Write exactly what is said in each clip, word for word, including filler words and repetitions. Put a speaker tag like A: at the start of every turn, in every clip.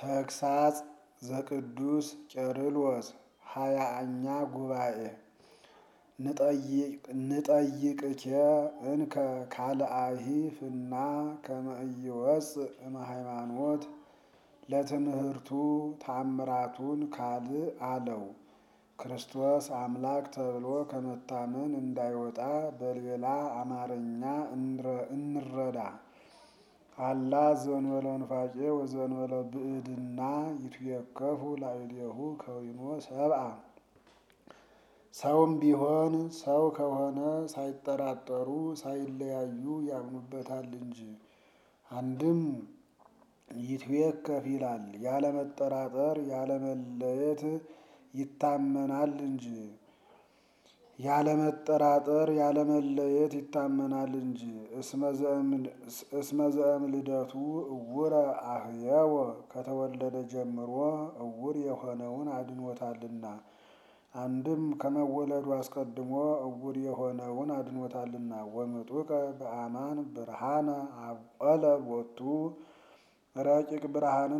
A: ተግሳጽ ዘቅዱስ ቄርሎስ ሃያኛ ጉባኤ ንጠይቅኬ እንከ ካልአሂ ፍና ከመ ኢይወፅእ እምሃይማኖት ለትምህርቱ ተአምራቱን ካልእ አለው። ክርስቶስ አምላክ ተብሎ ከመታመን እንዳይወጣ በሌላ አማርኛ እንረዳ። አላ ዘእንበለ ኑፋቄ ወዘእንበለ ብእድና ይትዌከፉ ላዕሌሁ ከዊኖ ሰብአ። ሰውም ቢሆን ሰው ከሆነ ሳይጠራጠሩ ሳይለያዩ ያምኑበታል እንጂ። አንድም ይትዌከፍ ይላል ያለመጠራጠር ያለመለየት ይታመናል እንጂ ያለመጠራጠር ያለመለየት ይታመናል እንጂ። እስመ ዘእምልደቱ እውረ አህየወ ከተወለደ ጀምሮ እውር የሆነውን አድኖታልና። አንድም ከመወለዱ አስቀድሞ እውር የሆነውን አድኖታልና። ወምጡቀ በአማን ብርሃነ አብቆለ ሎቱ ረቂቅ ብርሃንን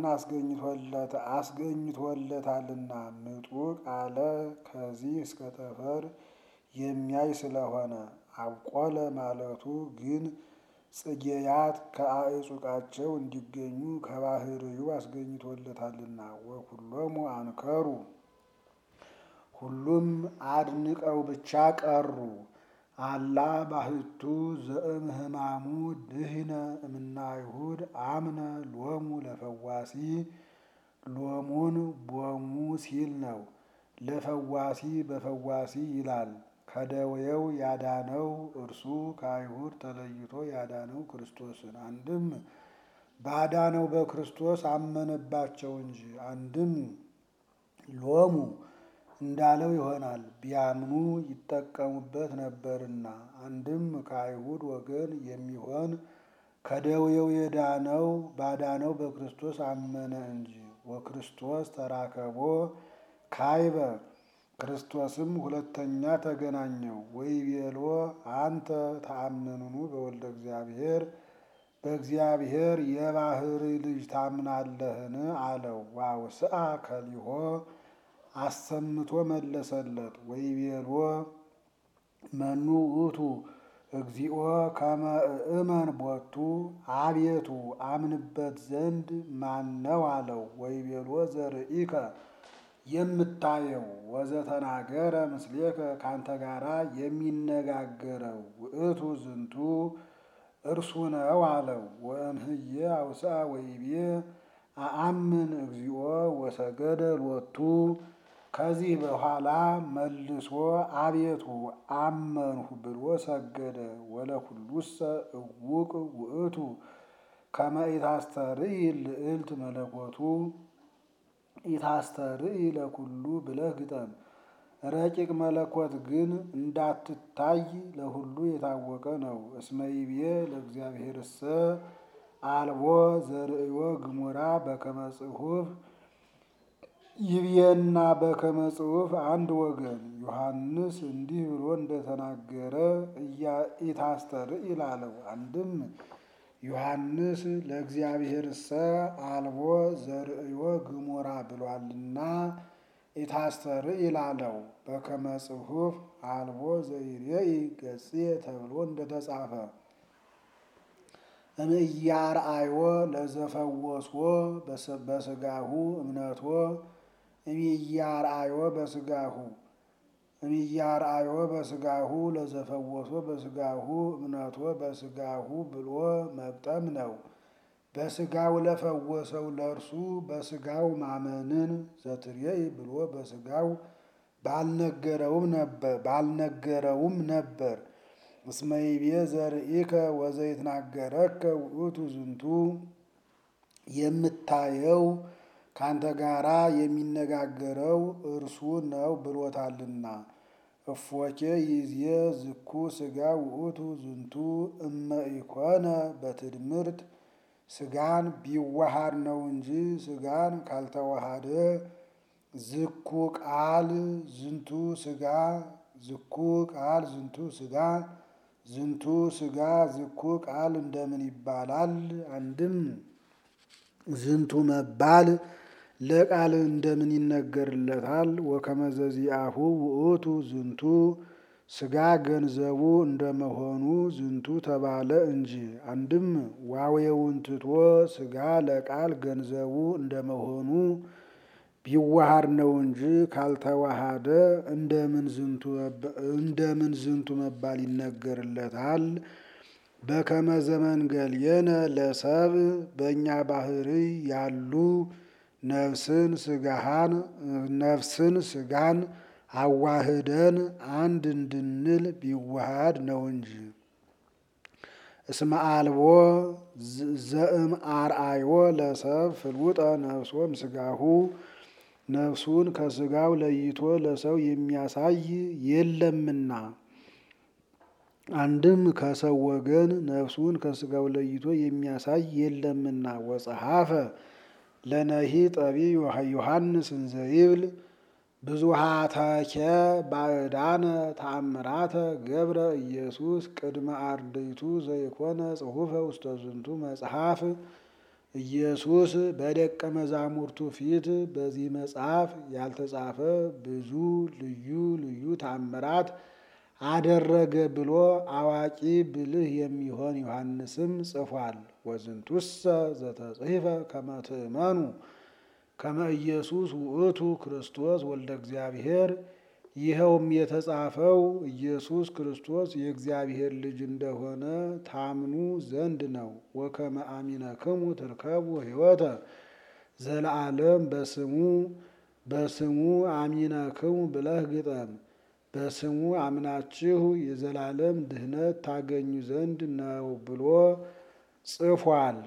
A: አስገኝቶለታልና። ምጡቅ አለ ከዚህ እስከ ጠፈር የሚያይ ስለሆነ። አብቆለ ማለቱ ግን ጽጌያት ከአዕጹቃቸው እንዲገኙ ከባህርዩ አስገኝቶለታልና። ወኩሎሙ አንከሩ ሁሉም አድንቀው ብቻ ቀሩ። አላ ባሕቱ ዘእምህማሙ ድህነ እምነ አይሁድ አምነ ሎሙ ለፈዋሲ። ሎሙን ቦሙ ሲል ነው። ለፈዋሲ በፈዋሲ ይላል። ከደዌው ያዳነው እርሱ ከአይሁድ ተለይቶ ያዳነው ክርስቶስን። አንድም ባዳነው በክርስቶስ አመነባቸው እንጂ። አንድም ሎሙ እንዳለው ይሆናል ቢያምኑ ይጠቀሙበት ነበርና። አንድም ከአይሁድ ወገን የሚሆን ከደዌው የዳነው ባዳነው በክርስቶስ አመነ እንጂ። ወክርስቶስ ተራከቦ ካይበ ክርስቶስም ሁለተኛ ተገናኘው። ወይቤሎ አንተ ተአምኑኑ በወልደ እግዚአብሔር በእግዚአብሔር የባሕርይ ልጅ ታምናለህን አለው። ዋውስአ ከሊሆ አሰምቶ መለሰለት። ወይቤሎ መኑ ውእቱ እግዚኦ ከመ እእመን ቦቱ አቤቱ አምንበት ዘንድ ማነው አለው። ወይቤሎ ዘርኢከ የምታየው ወዘተናገረ ምስሌከ ካንተ ጋራ የሚነጋገረው ውእቱ ዝንቱ እርሱ ነው አለው። ወእምህዬ አውስአ ወይቤ አአምን እግዚኦ ወሰገደ ሎቱ። ከዚህ በኋላ መልሶ አቤቱ አመንሁ ብሎ ሰገደ። ወለኩሉሰ እውቅ ውእቱ ከመ ኢታስተርኢ ልዕልት መለኮቱ። ኢታስተርኢ ለኩሉ ብለህ ግጠም። ረቂቅ መለኮት ግን እንዳትታይ ለሁሉ የታወቀ ነው። እስመ ይቤ ለእግዚአብሔርሰ አልቦ ዘርእዮ ግሙራ በከመ ጽሑፍ። ይብየና በከመ ጽሑፍ አንድ ወገን። ዮሐንስ እንዲህ ብሎ እንደተናገረ ኢታስተርኢ ላለው። አንድም ዮሐንስ ለእግዚአብሔርሰ አልቦ ዘርእዮ ግሙራ ብሏልና ኢታስተርኢ ላለው። በከመ ጽሑፍ አልቦ ዘይሬኢ ገጽየ ተብሎ እንደተጻፈ። እምኢያርአዮ ለዘፈወሶ በስጋሁ እምነቶ እምኢያርአዮ በስጋሁ እምኢያርአዮ በስጋሁ ለዘፈወሶ በስጋሁ እምነቶ በስጋሁ ብሎ መግጠም ነው። በስጋው ለፈወሰው ለእርሱ በስጋው ማመንን ዘትሬኢ ብሎ በስጋው ባልነገረውም ነበር። እስመ ይቤ ዘርኢከ ወዘይትናገረከ ውእቱ ዝንቱ የምታየው ካንተ ጋራ የሚነጋገረው እርሱ ነው ብሎታልና። እፎኬ ይዜ ዝኩ ሥጋ ውእቱ ዝንቱ እመ ኢኮነ በትድምርት። ሥጋን ቢዋሃድ ነው እንጂ ሥጋን ካልተዋሃደ ዝኩ ቃል ዝንቱ ሥጋ ዝኩ ቃል ዝንቱ ሥጋ ዝንቱ ሥጋ ዝኩ ቃል እንደምን ይባላል? አንድም ዝንቱ መባል ለቃል እንደምን ይነገርለታል? ወከመዘ ዚአሁ ውእቱ ዝንቱ ሥጋ ገንዘቡ እንደመሆኑ ዝንቱ ተባለ እንጂ። አንድም ዋዌውን ትቶ ሥጋ ለቃል ገንዘቡ እንደመሆኑ ቢዋሃድ ነው እንጂ ካልተዋሃደ እንደምን ዝንቱ መባል ይነገርለታል? በከመ ዘመንገልየነ ለሰብ በእኛ ባህሪ ያሉ ነፍስን ስጋሃን ነፍስን ስጋን አዋህደን አንድ እንድንል ቢዋሃድ ነው እንጂ። እስመ አልቦ ዘእም አርአዮ ለሰብ ፍልውጠ ነፍሶም ስጋሁ ነፍሱን ከስጋው ለይቶ ለሰው የሚያሳይ የለምና። አንድም ከሰው ወገን ነፍሱን ከስጋው ለይቶ የሚያሳይ የለምና። ወጸሐፈ ለነሂ ጠቢ ዮሐንስ እንዘይብል ብዙኃተኬ ባዕዳነ ተአምራተ ገብረ ኢየሱስ ቅድመ አርድእቱ ዘይኮነ ጽሑፈ ውስተ ዝንቱ መጽሐፍ። ኢየሱስ በደቀ መዛሙርቱ ፊት በዚህ መጽሐፍ ያልተጻፈ ብዙ ልዩ ልዩ ተአምራት አደረገ ብሎ አዋቂ ብልህ የሚሆን ዮሐንስም ጽፏል። ወዝንቱሰ ዘተጽሕፈ ከመ ትእመኑ ከመ ኢየሱስ ውእቱ ክርስቶስ ወልደ እግዚአብሔር። ይኸውም የተጻፈው ኢየሱስ ክርስቶስ የእግዚአብሔር ልጅ እንደሆነ ታምኑ ዘንድ ነው። ወከመ አሚነክሙ ትርከቡ ሕይወተ ዘለዓለም በስሙ በስሙ አሚነክሙ ብለህ ግጠም። በስሙ አምናችሁ የዘላለም ድህነት ታገኙ ዘንድ ነው ብሎ ጽፏል።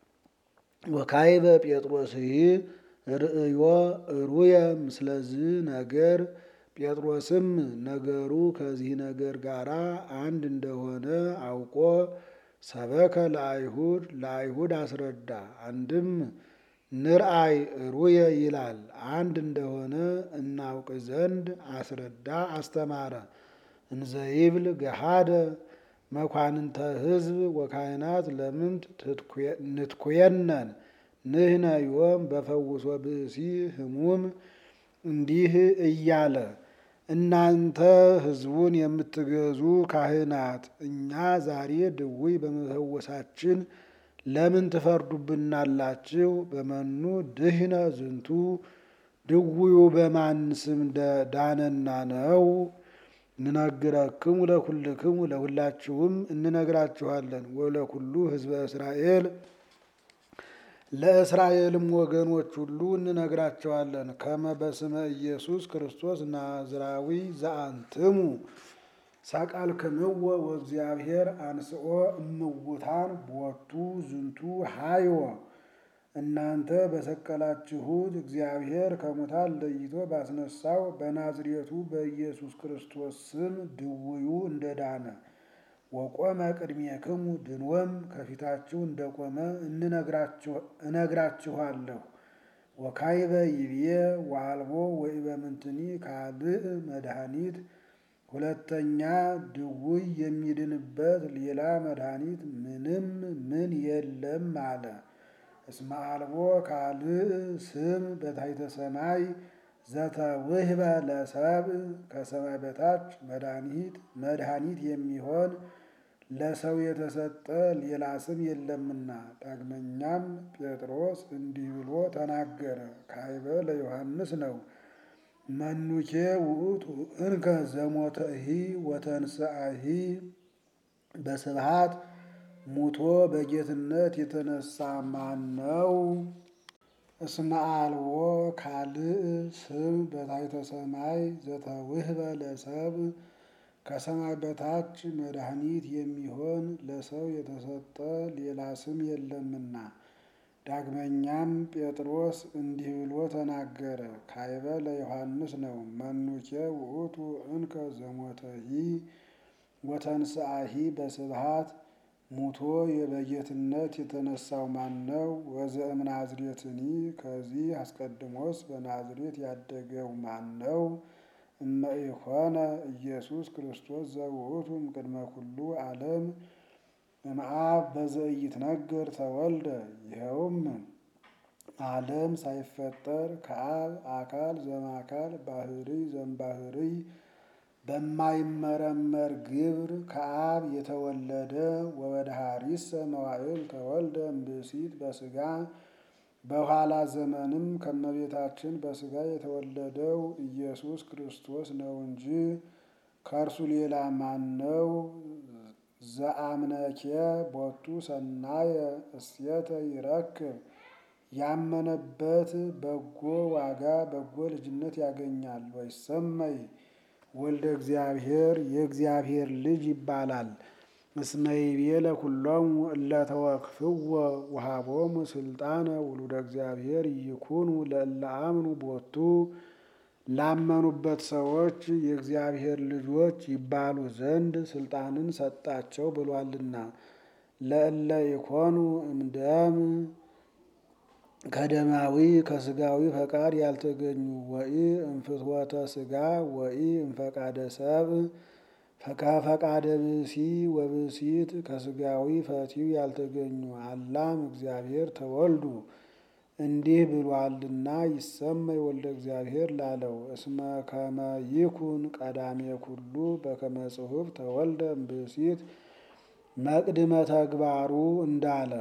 A: ወካዕበ ጴጥሮስሂ ርእዮ ሩየ ምስለዝ ነገር። ጴጥሮስም ነገሩ ከዚህ ነገር ጋር አንድ እንደሆነ አውቆ ሰበከ ለአይሁድ ለአይሁድ አስረዳ። አንድም ንርአይ ሩየ ይላል አንድ እንደሆነ እናውቅ ዘንድ አስረዳ አስተማረ። እንዘይብል ገሃደ መኳንንተ ሕዝብ ወካህናት ለምንት ንትኩየነን ንሕነ ዮም በፈውሶ ብእሲ ህሙም። እንዲህ እያለ እናንተ ሕዝቡን የምትገዙ ካህናት እኛ ዛሬ ድውይ በመፈወሳችን ለምን ትፈርዱብናላችሁ? በመኑ ድህነ ዝንቱ ድውዩ በማን ስም ዳነና ነው? ንነግረክሙ ለኩልክሙ ለሁላችሁም እንነግራችኋለን። ወለኩሉ ሕዝበ እስራኤል ለእስራኤልም ወገኖች ሁሉ እንነግራቸዋለን። ከመ በስመ ኢየሱስ ክርስቶስ ናዝራዊ ዘአንትሙ ሰቀልክምዎ ወእግዚአብሔር አንስኦ እምውታን ቦቱ ዝንቱ ሀይወ። እናንተ በሰቀላችሁት እግዚአብሔር ከሙታን ለይቶ ባስነሳው በናዝሬቱ በኢየሱስ ክርስቶስ ስም ድውዩ እንደዳነ ወቆመ ቅድሜክሙ ድንወም ከፊታችሁ እንደቆመ እነግራችኋለሁ። ወካዕበ ይብዬ ወአልቦ ወኢበምንትኒ ካልእ መድኃኒት። ሁለተኛ ድውይ የሚድንበት ሌላ መድኃኒት ምንም ምን የለም አለ። እስመ አልቦ ካልእ ስም በታሕተ ሰማይ ዘተውህበ ለሰብእ ከሰማይ በታች መድኃኒት መድኃኒት የሚሆን ለሰው የተሰጠ ሌላ ስም የለምና። ዳግመኛም ጴጥሮስ እንዲህ ብሎ ተናገረ። ካዕበ ለዮሐንስ ነው። መኑኬ ውእቱ እንከ ዘሞተሂ ወተንሥአሂ በስብሐት ሙቶ በጌትነት የተነሳ ማን ነው? እስመ አልቦ ካልእ ስም በታሕተ ሰማይ ዘተውህበ ለሰብእ ከሰማይ በታች መድኃኒት የሚሆን ለሰው የተሰጠ ሌላ ስም የለምና። ዳግመኛም ጴጥሮስ እንዲህ ብሎ ተናገረ። ካዕበ ለዮሐንስ ነው። መኑኬ ውእቱ እንከ ዘሞተሂ ወተንሥአሂ በስብሐት ሙቶ በጌትነት የተነሳው ማን ነው? ወዘእምናዝሬትኒ ከዚህ አስቀድሞስ በናዝሬት ያደገው ማን ነው? እመ ኢኮነ ኢየሱስ ክርስቶስ ዘውእቱ እምቅድመ ኩሉ ዓለም እምአብ በዘኢይትነገር ተወልደ። ይኸውም ዓለም ሳይፈጠር ከአብ አካል ዘማካል ባህሪ ዘምባህሪ በማይመረመር ግብር ከአብ የተወለደ ወበድኃሪሰ መዋዕል ተወልደ እምብእሲት በሥጋ በኋላ ዘመንም ከመቤታችን በሥጋ የተወለደው ኢየሱስ ክርስቶስ ነው እንጂ ከእርሱ ሌላ ማን ነው? ዘአምነኬ ቦቱ ሰናየ እስየተ ይረክብ ያመነበት በጎ ዋጋ በጎ ልጅነት ያገኛል። ወይሰመይ ወልደ እግዚአብሔር የእግዚአብሔር ልጅ ይባላል። እስመ ይቤ ለኵሎሙ እለ ተወክፍዎ ወሀቦሙ ስልጣነ ውሉደ እግዚአብሔር ይኩኑ ለእለ አምኑ ቦቱ ላመኑበት ሰዎች የእግዚአብሔር ልጆች ይባሉ ዘንድ ስልጣንን ሰጣቸው ብሏልና። ለእለ ኢኮኑ እምደም ከደማዊ ከስጋዊ ፈቃድ ያልተገኙ ወኢ እምፍትወተ ስጋ ወኢ እምፈቃደ ሰብእ ከፈቃደ ብእሲ ወብእሲት ከስጋዊ ፈቲው ያልተገኙ አላም እግዚአብሔር ተወልዱ እንዲህ ብሏልና ይሰመይ ወልደ እግዚአብሔር ላለው እስመ ከመ ይኩን ቀዳሜ ኩሉ በከመ ጽሑፍ ተወልደ እምብእሲት መቅድመ ተግባሩ እንዳለ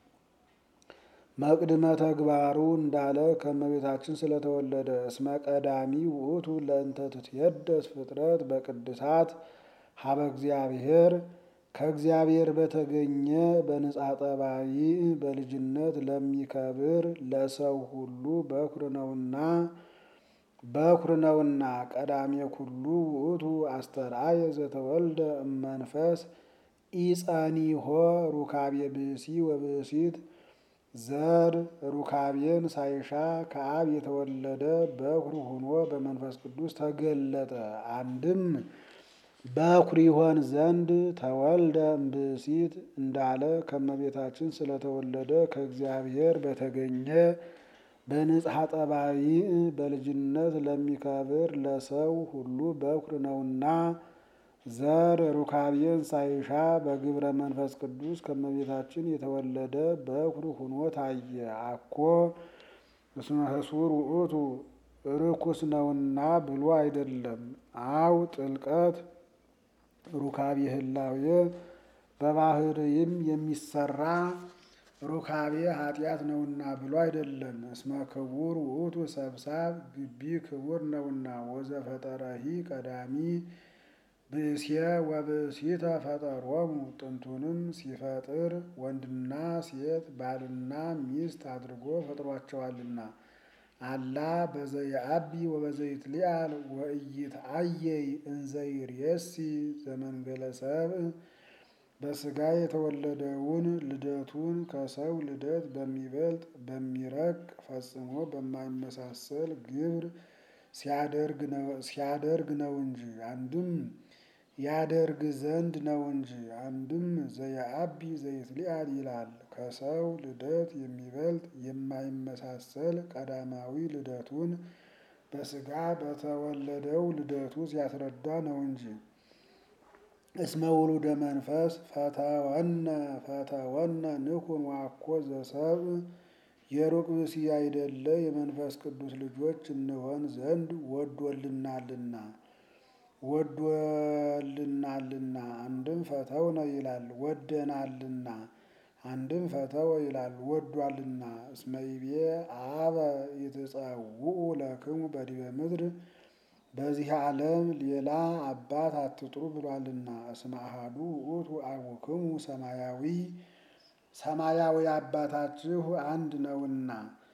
A: መቅድመ ተግባሩ እንዳለ ከመቤታችን ስለተወለደ እስመ ቀዳሚ ውእቱ ለእንተ ትትየደስ ፍጥረት በቅድሳት ሀበ እግዚአብሔር ከእግዚአብሔር በተገኘ በንጻ ጠባይ በልጅነት ለሚከብር ለሰው ሁሉ በኩር ነውና በኩር ነውና ቀዳሜ ኩሉ ውእቱ አስተርአየ ዘተወልደ እመንፈስ ኢጸኒሆ ሩካቤ ብእሲ ወብእሲት ዘር ሩካቤን ሳይሻ ከአብ የተወለደ በኩር ሆኖ በመንፈስ ቅዱስ ተገለጠ። አንድም በኩር ይሆን ዘንድ ተወልደ እምብእሲት እንዳለ ከመቤታችን ስለተወለደ ከእግዚአብሔር በተገኘ በንጽሐ ጠባይ በልጅነት ለሚከብር ለሰው ሁሉ በኩር ነውና ዘር ሩካቤን ሳይሻ በግብረ መንፈስ ቅዱስ ከመቤታችን የተወለደ በኩር ሆኖ ታየ። አኮ እስመ ሕሱር ውእቱ ርኩስ ነውና ብሎ አይደለም። አው ጥልቀት ሩካቤ ህላዌ በባህርይም የሚሰራ ሩካቤ ኃጢአት ነውና ብሎ አይደለም። እስመ ክቡር ውእቱ ሰብሳብ ግቢ ክቡር ነውና ወዘፈጠረሂ ቀዳሚ ብእስየ ወብእሲተ ፈጠሮሙ ጥንቱንም ሲፈጥር ወንድና ሴት ባልና ሚስት አድርጎ ፈጥሯቸዋልና። አላ በዘየአቢ ወበዘይትሊአል ወኢይትአየይ እንዘ ይሬሲ ዘመንገለ ሰብእ በሥጋ የተወለደውን ልደቱን ከሰው ልደት በሚበልጥ በሚረቅ ፈጽሞ በማይመሳሰል ግብር ሲያደርግ ነው እንጂ አንድም ያደርግ ዘንድ ነው እንጂ። አንድም ዘየአቢ ዘይትሊአል ይላል። ከሰው ልደት የሚበልጥ የማይመሳሰል ቀዳማዊ ልደቱን በሥጋ በተወለደው ልደቱ ሲያስረዳ ነው እንጂ። እስመ ውሉደ መንፈስ ፈተወነ ፈተወነ ንኩን ዋኮ ዘሰብእ የሩቅ ብእሲ አይደለ የመንፈስ ቅዱስ ልጆች እንሆን ዘንድ ወዶልናልና ወዶልናልና አንድም ፈተውነ ይላል ወደናልና አንድም ፈተወ ይላል ወዷልና። እስመ ይቤ አበ ይትጸውዑ ለክሙ በዲበ ምድር በዚህ ዓለም ሌላ አባት አትጥሩ ብሏልና። እስመ አሐዱ ውእቱ አቡክሙ ሰማያዊ ሰማያዊ አባታችሁ አንድ ነውና።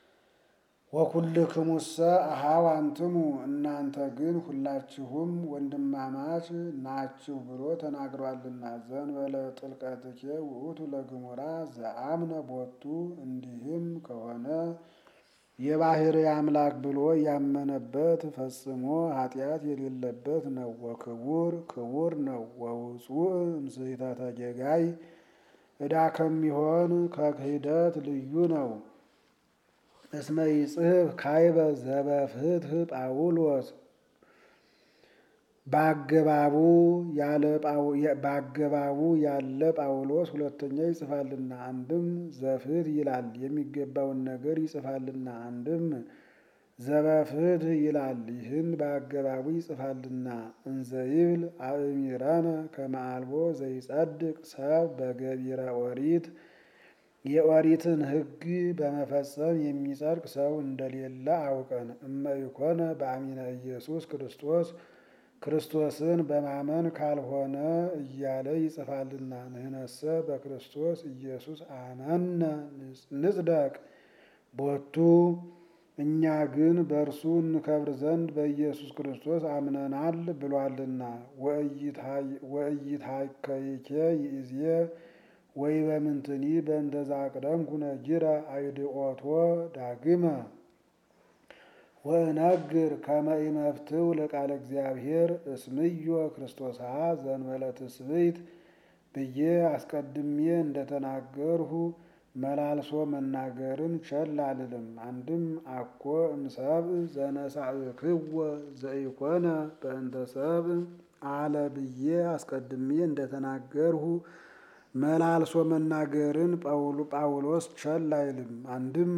A: ወኩልክሙሰ አኀው አንትሙ እናንተ ግን ሁላችሁም ወንድማማች ናችሁ ብሎ ተናግሯልና። ዘእንበለ ጥልቀትኬ ውእቱ ለግሙራ ዘአምነ ቦቱ እንዲህም ከሆነ የባሕርይ አምላክ ብሎ ያመነበት ፈጽሞ ኃጢአት የሌለበት ነው። ወክቡር ክቡር ነው። ወውፁእ እምስሕተተ ጌጋይ ዕዳ ከሚሆን ከክህደት ልዩ ነው። እስመ ይጽሕፍ ካይበ ዘበፍትሕ ጳውሎስ በአገባቡ ያለ በአገባቡ ያለ ጳውሎስ ሁለተኛ ይጽፋልና። አንድም ዘፍትሕ ይላል የሚገባውን ነገር ይጽፋልና። አንድም ዘበፍትሕ ይላል ይህን በአገባቡ ይጽፋልና። እንዘ ይብል አእሚረነ ከመ አልቦ ዘይጸድቅ ሰብ በገቢረ ኦሪት የኦሪትን ሕግ በመፈጸም የሚጸድቅ ሰው እንደሌለ አውቀን እመ ኢኮነ በአሚነ ኢየሱስ ክርስቶስ ክርስቶስን በማመን ካልሆነ እያለ ይጽፋልና። ንሕነሰ በክርስቶስ ኢየሱስ አመነ ንጽደቅ ቦቱ እኛ ግን በእርሱ እንከብር ዘንድ በኢየሱስ ክርስቶስ አምነናል ብሏልና። ወኢይትሐከይኬ ይእዜ ወይበምንትኒ በእንተ ዘአቅደምኩ ነጊረ አይድኦቶ ዳግመ ወእነግር ከመ ኢመፍትው ለቃለ እግዚአብሔር እስምዮ ክርስቶስሃ ዘእንበለ ትስብእት ብዬ አስቀድሜ እንደተናገርሁ መላልሶ መናገርን ቸል አልልም። አንድም አኮ እምሰብእ ዘነሳእክዎ ዘኢኮነ በእንተ ሰብእ አለ ብዬ አስቀድሜ እንደተናገርሁ መላልሶ መናገርን ጳውሎስ ቸል አይልም። አንድም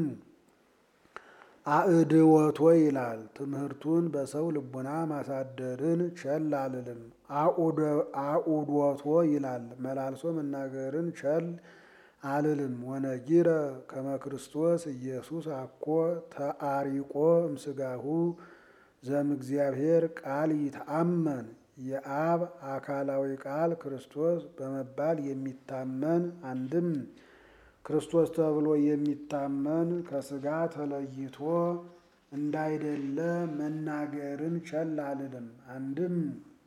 A: አእድወቶ ይላል ትምህርቱን በሰው ልቡና ማሳደርን ቸል አልልም። አኡዶቶ ይላል መላልሶ መናገርን ቸል አልልም። ወነጊረ ከመ ክርስቶስ ኢየሱስ አኮ ተአሪቆ እምሥጋሁ ዘእምእግዚአብሔር ቃል ይትአመን የአብ አካላዊ ቃል ክርስቶስ በመባል የሚታመን አንድም ክርስቶስ ተብሎ የሚታመን ከሥጋ ተለይቶ እንዳይደለ መናገርን ቸል አልልም። አንድም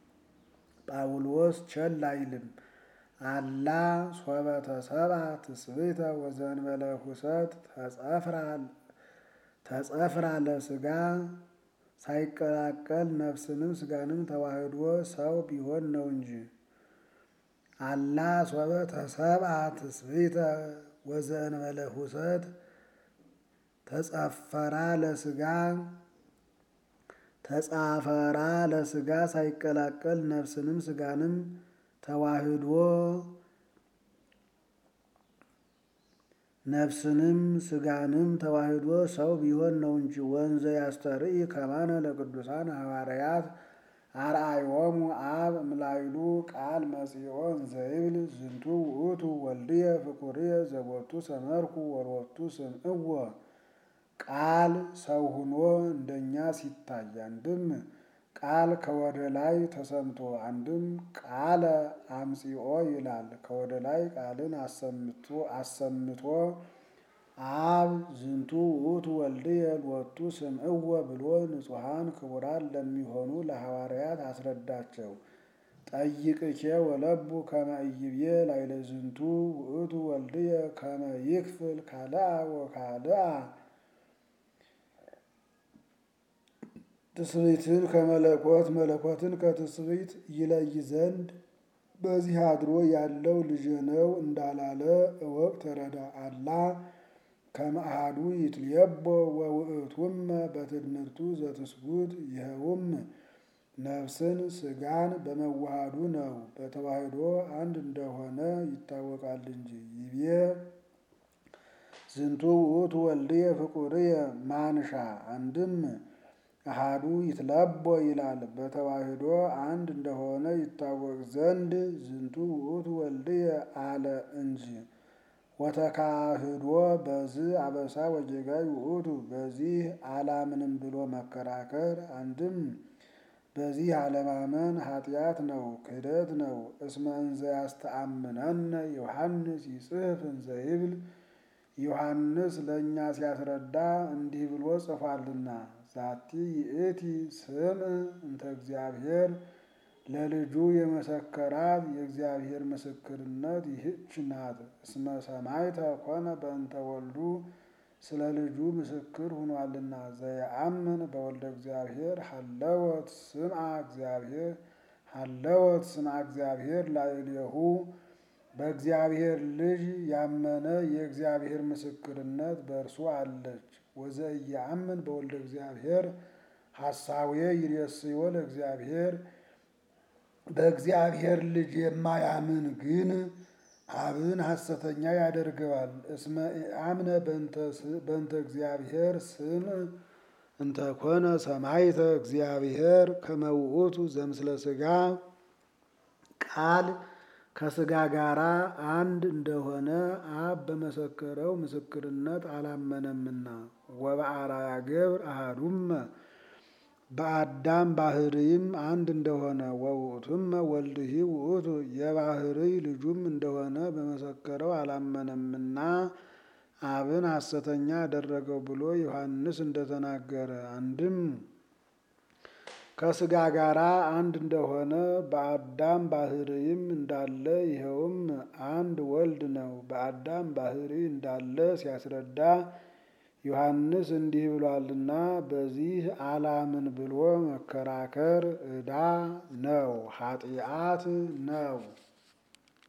A: ጳውሎስ ቸል አይልም። አላ ሶበ ተሰብአ ትስብእተ ወዘእንበለ ሑሰት ተጸፍራ ለሥጋ ሳይቀላቀል ነፍስንም ሥጋንም ተዋህዶ ሰው ቢሆን ነው እንጂ። አላ ሶበ ተሰብአ ትስብእተ ወዘእንበለ ሑሰት ተጻፈራ ለሥጋ ተጻፈራ ለሥጋ ሳይቀላቀል ነፍስንም ሥጋንም ተዋህዶ ነፍስንም ሥጋንም ተዋህዶ ሰው ቢሆን ነው እንጂ። ወንዘ ያስተርኢ ከማነ ለቅዱሳን ሐዋርያት አርአዮሙ አብ እምላይሉ ቃል መጺኦ ዘይብል ዝንቱ ውእቱ ወልድየ ፍቁርየ ዘቦቱ ሰመርኩ ወሎቱ ስምዕዎ። ቃል ሰው ሆኖ እንደኛ ሲታይ አንድም ቃል ከወደ ላይ ተሰምቶ አንድም ቃለ አምጺኦ ይላል ከወደ ላይ ቃልን አሰምቶ አሰምቶ አብ ዝንቱ ውእቱ ወልድየ ሎቱ ስምዕዎ ብሎ ንጹሐን ክቡራን ለሚሆኑ ለሐዋርያት አስረዳቸው። ጠይቅኬ ወለቡ ከመ ኢይቤ ላዕለ ዝንቱ ውእቱ ወልድየ ከመ ይክፍል ካልአ ወካልአ ትስብእትን ከመለኮት መለኮትን ከትስብእት ይለይ ዘንድ በዚህ አድሮ ያለው ልጄ ነው እንዳላለ እወቅ ተረዳ። አላ ከመ አሐዱ ይትልየቦ ወውእቱመ በትድምርቱ ዘትስጉት ይኸውም ነፍስን ሥጋን በመዋሃዱ ነው። በተዋህዶ አንድ እንደሆነ ይታወቃል እንጂ። ይቤ ዝንቱ ውእቱ ወልድየ ፍቁርየ ማንሻ አንድም አሐዱ ይትለቦ ይላል በተዋህዶ አንድ እንደሆነ ይታወቅ ዘንድ ዝንቱ ውእቱ ወልድየ አለ እንጂ። ወተካህዶ በዚህ አበሳ ወጌጋይ ውእቱ በዚህ አላምንም ብሎ መከራከር አንድም በዚህ አለማመን ኃጢአት ነው፣ ክህደት ነው። እስመ እንዘ ያስተአምነነ ዮሐንስ ይጽሕፍ እንዘ ይብል ዮሐንስ ለእኛ ሲያስረዳ እንዲህ ብሎ ጽፏልና ዛቲ ይእቲ ስም እንተ እግዚአብሔር ለልጁ የመሰከራት የእግዚአብሔር ምስክርነት ይህች ናት። እስመ ሰማዕተ ኮነ በእንተ ወልዱ ስለ ልጁ ምስክር ሆኗልና። ዘየአምን በወልደ እግዚአብሔር ሀለወት ስምዐ እግዚአብሔር ሀለወት ስምዐ እግዚአብሔር ላዕሌሁ በእግዚአብሔር ልጅ ያመነ የእግዚአብሔር ምስክርነት በእርሱ አለች። ወዘኢየአምን በወልደ እግዚአብሔር ሐሳዌ ይሬስዮ ለእግዚአብሔር በእግዚአብሔር ልጅ የማያምን ግን አብን ሐሰተኛ ያደርገዋል። እስመ አምነ በእንተ እግዚአብሔር ስም እንተኮነ ሰማይተ እግዚአብሔር ከመ ውእቱ ዘምስለ ሥጋ ቃል ከሥጋ ጋራ አንድ እንደሆነ አብ በመሰከረው ምስክርነት አላመነምና። ወበአርአያ ገብር አሐዱመ በአዳም ባህርይም አንድ እንደሆነ ወውእቱመ ወልድሂ ውእቱ የባህርይ ልጁም እንደሆነ በመሰከረው አላመነምና አብን ሐሰተኛ አደረገው ብሎ ዮሐንስ እንደተናገረ። አንድም ከሥጋ ጋራ አንድ እንደሆነ በአዳም ባህርይም እንዳለ ይኸውም አንድ ወልድ ነው። በአዳም ባህርይ እንዳለ ሲያስረዳ ዮሐንስ እንዲህ ብሏልና በዚህ አላምን ብሎ መከራከር ዕዳ ነው፣ ኃጢአት ነው።